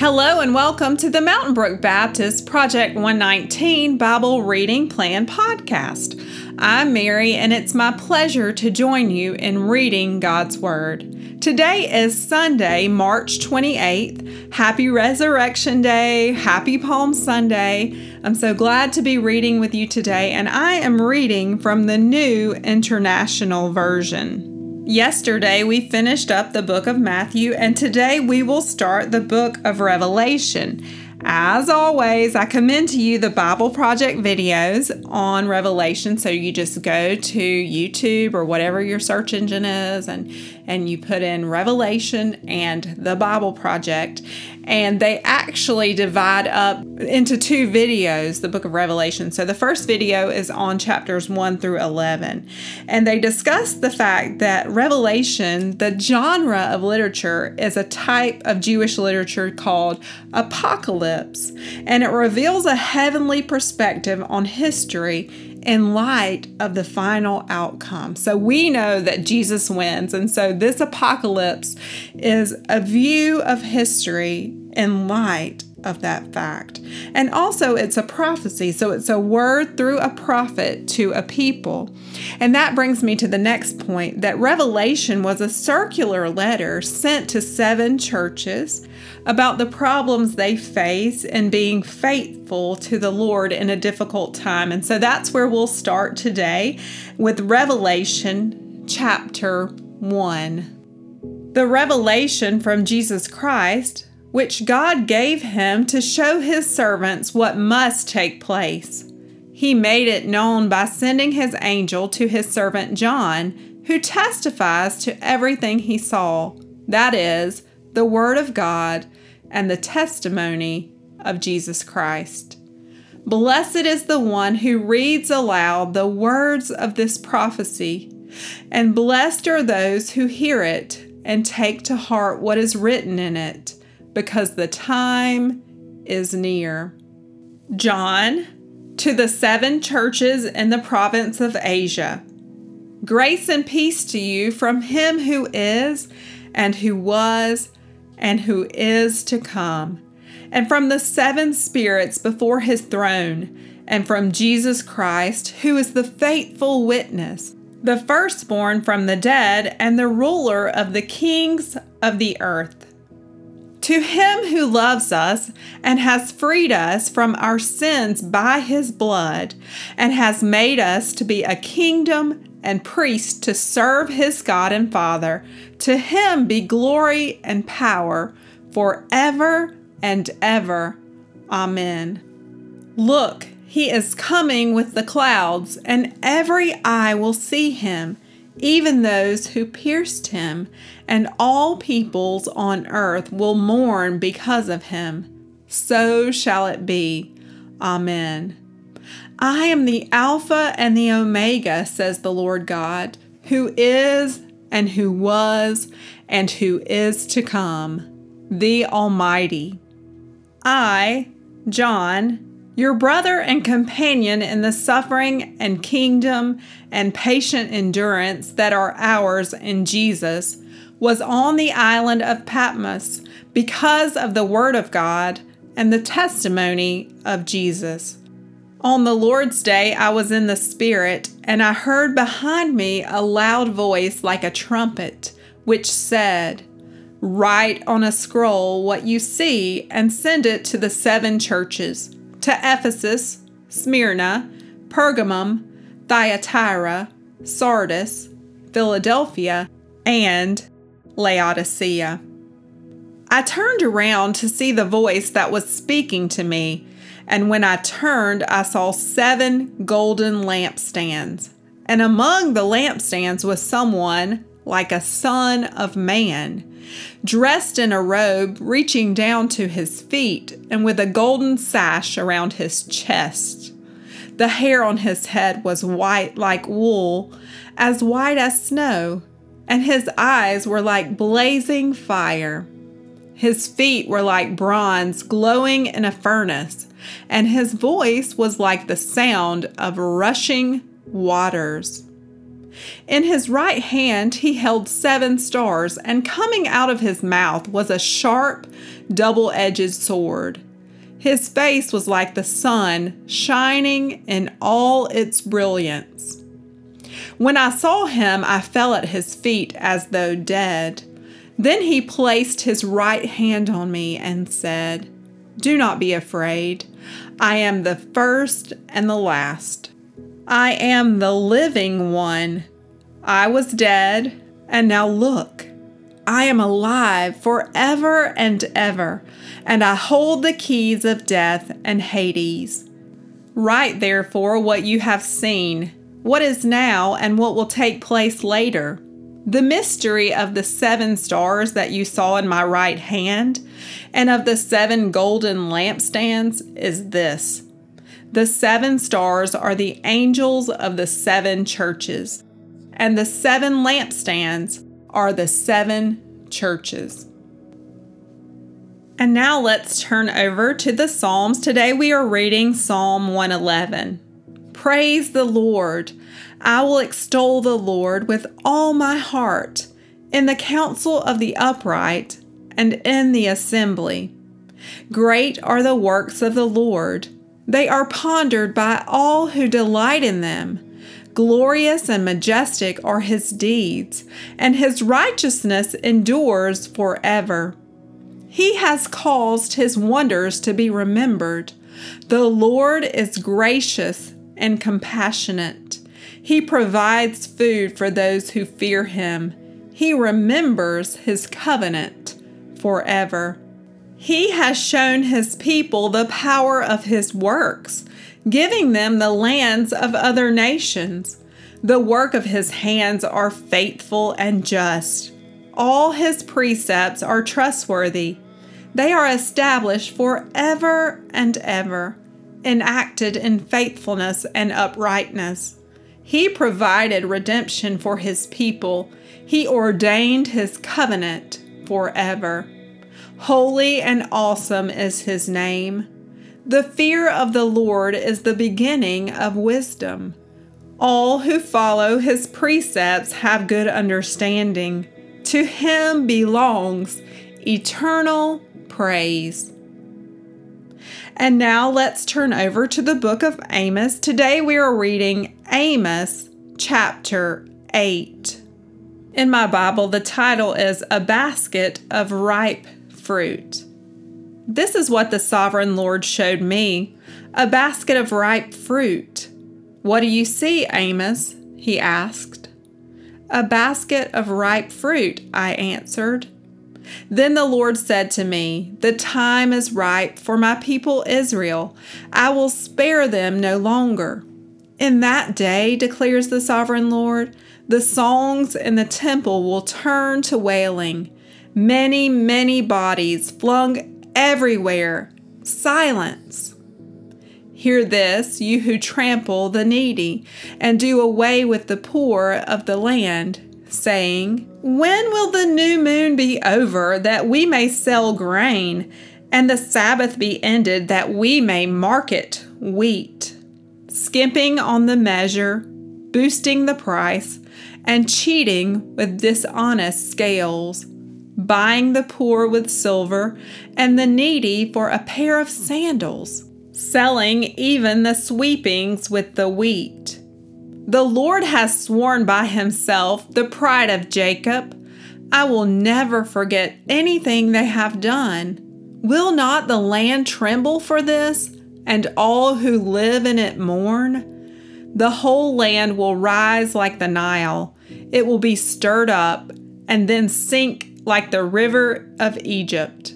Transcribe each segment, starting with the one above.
Hello and welcome to the Mountain Brook Baptist Project 119 Bible Reading Plan podcast. I'm Mary and it's my pleasure to join you in reading God's Word. Today is Sunday, March 28th. Happy Resurrection Day. Happy Palm Sunday. I'm so glad to be reading with you today, and I am reading from the New International Version. Yesterday, we finished up the book of Matthew, and today we will start the book of Revelation. As always, I commend to you the Bible Project videos on Revelation. So you just go to YouTube or whatever your search engine is, and you put in Revelation and the Bible Project. And they actually divide up into two videos, the book of Revelation. So the first video is on chapters 1 through 11. And they discuss the fact that Revelation, the genre of literature, is a type of Jewish literature called apocalypse. And it reveals a heavenly perspective on history in light of the final outcome. So we know that Jesus wins. And so this apocalypse is a view of history in light of that fact. And also it's a prophecy. So it's a word through a prophet to a people. And that brings me to the next point, that Revelation was a circular letter sent to 7 churches about the problems they face in being faithful to the Lord in a difficult time. And so that's where we'll start today with Revelation chapter 1. The revelation from Jesus Christ, which God gave him to show his servants what must take place. He made it known by sending his angel to his servant John, who testifies to everything he saw, that is, the Word of God and the testimony of Jesus Christ. Blessed is the one who reads aloud the words of this prophecy, and blessed are those who hear it and take to heart what is written in it, because the time is near. John, to the 7 churches in the province of Asia. Grace and peace to you from him who is, and who was, and who is to come, and from the 7 spirits before his throne, and from Jesus Christ, who is the faithful witness, the firstborn from the dead, and the ruler of the kings of the earth. To him who loves us and has freed us from our sins by his blood, and has made us to be a kingdom and priests to serve his God and Father, to him be glory and power forever and ever. Amen. Look, he is coming with the clouds, and every eye will see him, even those who pierced him, and all peoples on earth will mourn because of him. So shall it be. Amen. I am the Alpha and the Omega, says the Lord God, who is, and who was, and who is to come, the Almighty. I, John, your brother and companion in the suffering and kingdom and patient endurance that are ours in Jesus, was on the island of Patmos because of the word of God and the testimony of Jesus. On the Lord's day I was in the Spirit, and I heard behind me a loud voice like a trumpet, which said, "Write on a scroll what you see and send it to the 7 churches, to Ephesus, Smyrna, Pergamum, Thyatira, Sardis, Philadelphia, and Laodicea." I turned around to see the voice that was speaking to me, and when I turned, I saw 7 golden lampstands, and among the lampstands was someone like a son of man, dressed in a robe reaching down to his feet, and with a golden sash around his chest. The hair on his head was white like wool, as white as snow, and his eyes were like blazing fire. His feet were like bronze glowing in a furnace, and his voice was like the sound of rushing waters. In his right hand he held 7 stars, and coming out of his mouth was a sharp, double-edged sword. His face was like the sun, shining in all its brilliance. When I saw him, I fell at his feet as though dead. Then he placed his right hand on me and said, "Do not be afraid. I am the first and the last. I am the living one. I was dead, and now look, I am alive forever and ever, and I hold the keys of death and Hades. Write therefore what you have seen, what is now, and what will take place later. The mystery of the 7 stars that you saw in my right hand and of the 7 golden lampstands is this. The 7 stars are the angels of the 7 churches, and the 7 lampstands are the 7 churches." And now let's turn over to the Psalms. Today we are reading Psalm 111. Praise the Lord. I will extol the Lord with all my heart, in the council of the upright and in the assembly. Great are the works of the Lord. They are pondered by all who delight in them. Glorious and majestic are his deeds, and his righteousness endures forever. He has caused his wonders to be remembered. The Lord is gracious and compassionate. He provides food for those who fear him. He remembers his covenant forever. He has shown his people the power of his works, giving them the lands of other nations. The work of his hands are faithful and just. All his precepts are trustworthy. They are established forever and ever, enacted in faithfulness and uprightness. He provided redemption for his people. He ordained his covenant forever. Holy and awesome is his name. The fear of the Lord is the beginning of wisdom. All who follow his precepts have good understanding. To him belongs eternal praise. And now let's turn over to the book of Amos. Today we are reading Amos chapter 8. In my Bible, the title is A Basket of Ripe Fruit. This is what the sovereign Lord showed me, a basket of ripe fruit. "What do you see, Amos?" he asked. "A basket of ripe fruit," I answered. Then the Lord said to me, "The time is ripe for my people Israel. I will spare them no longer. In that day, declares the sovereign Lord, the songs in the temple will turn to wailing. Many, many bodies flung everywhere. Silence. Hear this, you who trample the needy and do away with the poor of the land, saying, when will the new moon be over that we may sell grain, and the Sabbath be ended that we may market wheat? Skimping on the measure, boosting the price, and cheating with dishonest scales, buying the poor with silver and the needy for a pair of sandals, selling even the sweepings with the wheat. The Lord has sworn by himself, the pride of Jacob, I will never forget anything they have done. Will not the land tremble for this, and all who live in it mourn? The whole land will rise like the Nile. It will be stirred up and then sink like the river of Egypt.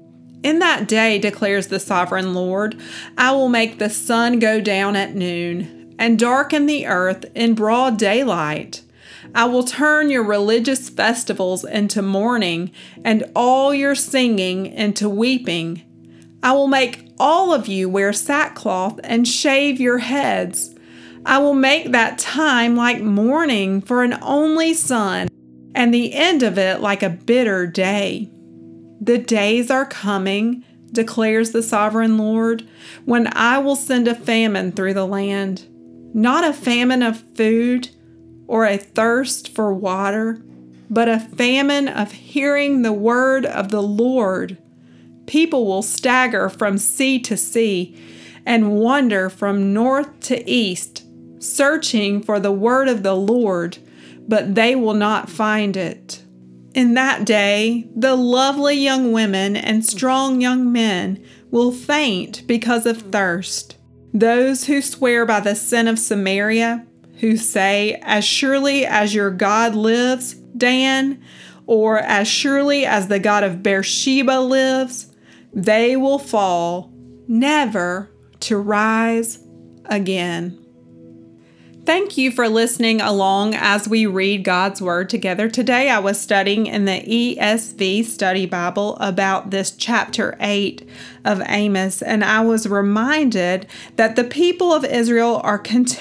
In that day, declares the sovereign Lord, I will make the sun go down at noon and darken the earth in broad daylight. I will turn your religious festivals into mourning and all your singing into weeping. I will make all of you wear sackcloth and shave your heads. I will make that time like mourning for an only son, and the end of it like a bitter day. The days are coming, declares the sovereign Lord, when I will send a famine through the land. Not a famine of food, or a thirst for water, but a famine of hearing the word of the Lord. People will stagger from sea to sea and wander from north to east, searching for the word of the Lord, but they will not find it. In that day, the lovely young women and strong young men will faint because of thirst. Those who swear by the sin of Samaria, who say, "As surely as your God lives, Dan," or "As surely as the God of Beersheba lives," they will fall, never to rise again. Thank you for listening along as we read God's Word together. Today I was studying in the ESV Study Bible about this chapter 8 of Amos, and I was reminded that the people of Israel are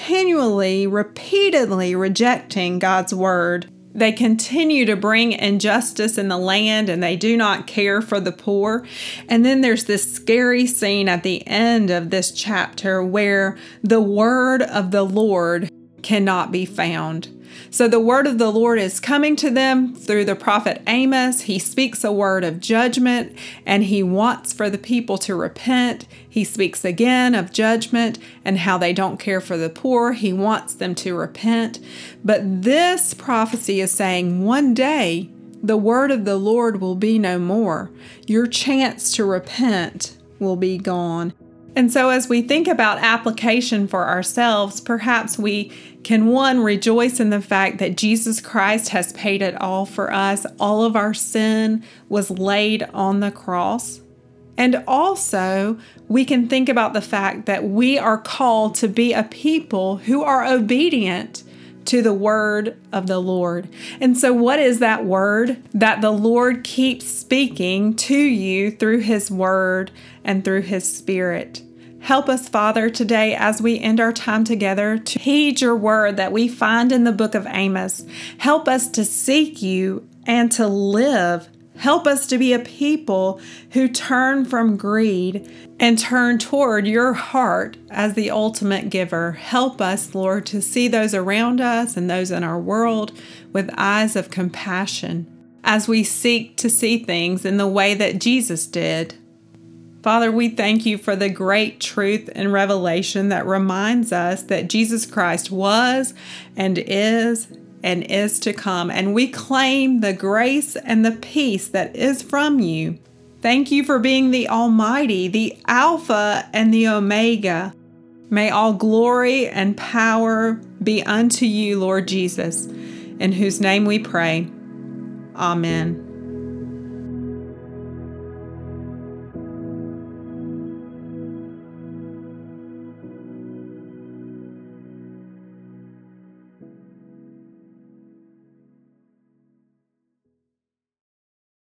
repeatedly rejecting God's Word. They continue to bring injustice in the land, and they do not care for the poor. And then there's this scary scene at the end of this chapter where the word of the Lord cannot be found. So the word of the Lord is coming to them through the prophet Amos. He speaks a word of judgment, and he wants for the people to repent. He speaks again of judgment and how they don't care for the poor. He wants them to repent. But this prophecy is saying one day the word of the Lord will be no more. Your chance to repent will be gone. And so as we think about application for ourselves, perhaps we can, one, rejoice in the fact that Jesus Christ has paid it all for us. All of our sin was laid on the cross. And also, we can think about the fact that we are called to be a people who are obedient to the word of the Lord. And so what is that word that the Lord keeps speaking to you through His word and through His Spirit? Help us, Father, today as we end our time together to heed your word that we find in the book of Amos. Help us to seek you and to live. Help us to be a people who turn from greed and turn toward your heart as the ultimate giver. Help us, Lord, to see those around us and those in our world with eyes of compassion as we seek to see things in the way that Jesus did. Father, we thank you for the great truth and revelation that reminds us that Jesus Christ was and is to come. And we claim the grace and the peace that is from you. Thank you for being the Almighty, the Alpha and the Omega. May all glory and power be unto you, Lord Jesus, in whose name we pray. Amen.